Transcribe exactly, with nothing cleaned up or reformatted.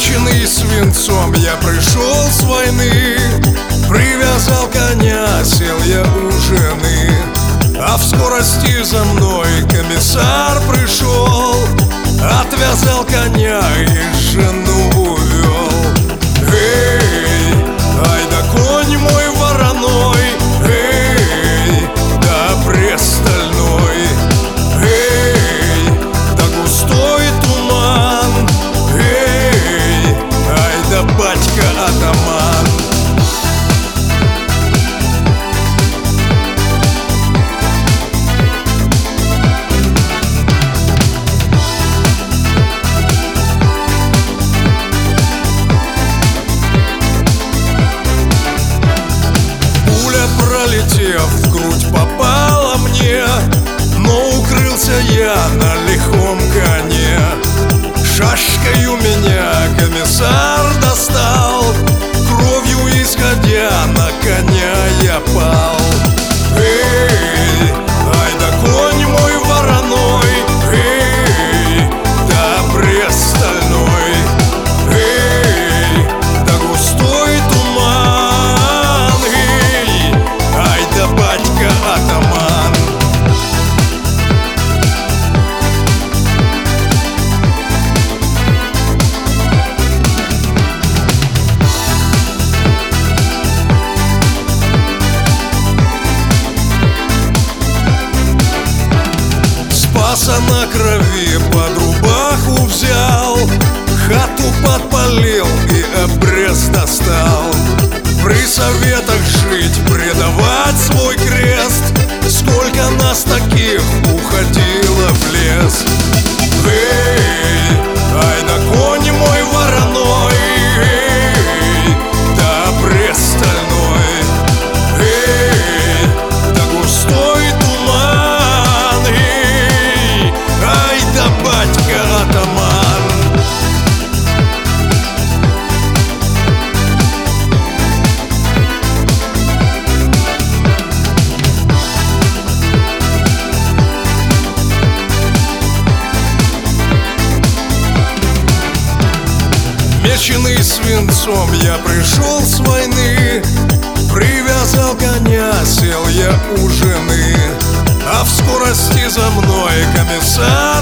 Меченый свинцом я пришел с войны, привязал коня, сел я у жены. А в скорости за мной комиссар пришел, отвязал коня и жену увел. Эй, ай да конь мой вороной, эй, да престольной, эй, да густой туман, эй, ай да батька атаман. Пролетев в грудь, попала мне, но укрылся я на лихом коне. Шашкой у меня комиссар достал, кровью исходя на коня я пал. Эй, ай да конь мой вороной, эй, да престольной, эй, да густой туман, эй, ай да батька атаман. Спаса на крови под рубаху взял, хату подпалил и обрез достал. При советах жить, предавать свой крест, сколько нас таких уходило в лес. Эй, ай да конь мой вороной, эй, да престольной, эй, да густой туман, эй, ай да батька атаман. Меченый свинцом я пришел с войны, привязал коня, сел я у жены. А в скорости за мной комиссар